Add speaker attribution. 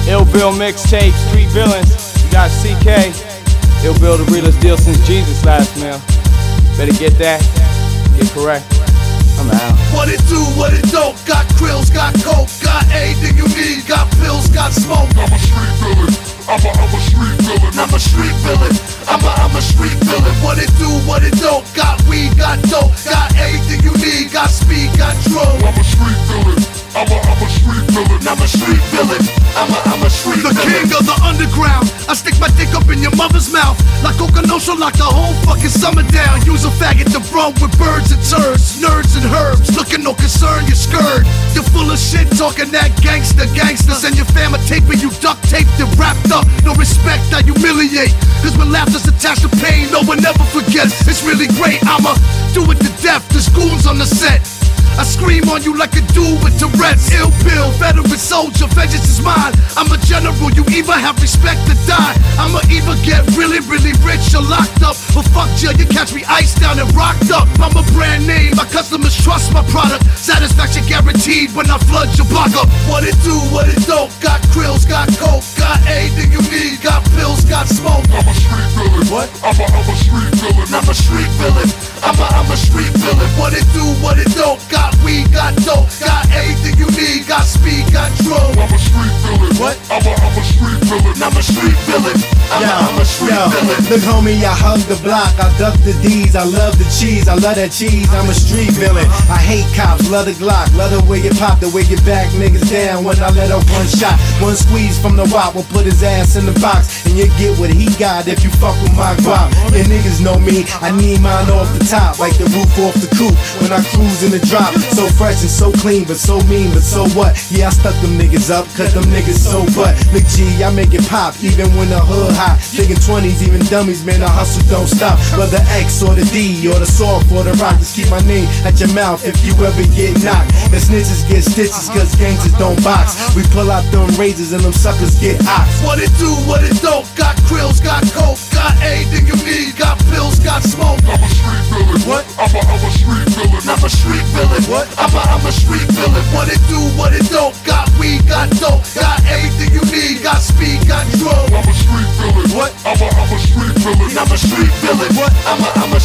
Speaker 1: Ill Bill mixtape, Street Villains. You got CK. Ill Bill, the realest deal since Jesus last meal. Better get that. Get correct. I'm out.
Speaker 2: What it do, what it don't. Got krills, got coke, got anything you need. Got pills, got smoke.
Speaker 3: I'm a street villain. I'm a street villain.
Speaker 2: I'm a street villain. I'm a street villain. What it do, what it don't. Got weed, got dope, got anything you need. Got speed, got drone.
Speaker 3: I'm a street villain. I'm a street villain.
Speaker 2: I'm a street villain. I'm a street villain. The king of the underground. I stick my dick up in your mother's mouth. Like Okanoso, lock the whole fucking summer down. Use a faggot to run with birds and turds, nerds and herbs. Looking no concern, you're scared. You're full of shit, talking that gangsters and your fam are taping you duct taped and wrapped up. No respect, I humiliate. Cause when laughter's attached to pain, no one ever forgets. It's really great, I'ma do it to death. There's goons on the set. I scream on you like a dude with Tourette's. Ill Bill, veteran soldier, vengeance is mine. I'm a general, you either have respect or die. I'ma either get really, really rich or locked up. But fuck jail, you catch me iced down and rocked up. I'm a brand name, my customers trust my product. Satisfaction guaranteed when I flood your block up. What it do, what it don't. Got krills, got coke, got anything you need. Got pills, got smoke.
Speaker 3: I'm a street villain.
Speaker 2: What?
Speaker 3: I'm a street villain.
Speaker 2: I'm a street villain. I'm a street villain. What it do, what it don't. Got weed, got dope, got anything you need. Got speed, got drone.
Speaker 3: I'm a street villain.
Speaker 2: What?
Speaker 3: I'm a street villain.
Speaker 2: I'm a street villain. I'm a street villain.
Speaker 4: Look homie, I hug the block, I duck the D's, I love the cheese, I love that cheese, I'm a street villain. I hate cops, love the Glock, love the way you pop, the way you back niggas down when I let up one shot. One squeeze from the wop will put his ass in the box, and you get what he got if you fuck with my guap. Your niggas know me, I need mine off the top, like the roof off the coupe when I cruise in the drop. So fresh and so clean, but so mean, but so what? Yeah, I stuck them niggas up, cause them niggas so what? Look G, I make it pop, even when the hood hot. Thinking 20s, even dummies, man, the hustle don't stop. Whether X or the D, or the soft or the rock, just keep my name at your mouth if you ever get knocked. And snitches get stitches, cause gangsters don't box. We pull out them razors and them suckers get ox.
Speaker 2: What it do, what it don't. Got krills, got coke, got anything you need. Got pills, got smoke.
Speaker 3: I'm a street villain.
Speaker 2: What?
Speaker 3: I'm a street villain.
Speaker 2: I'm a street villain.
Speaker 4: What?
Speaker 2: I'm a street villain. What it do, what it don't. Got weed, got dope, got anything you need. Got speed, got drone.
Speaker 3: I'm a street villain.
Speaker 2: What?
Speaker 3: I'm a street villain.
Speaker 2: I'm a street villain.
Speaker 4: What?
Speaker 2: I'm a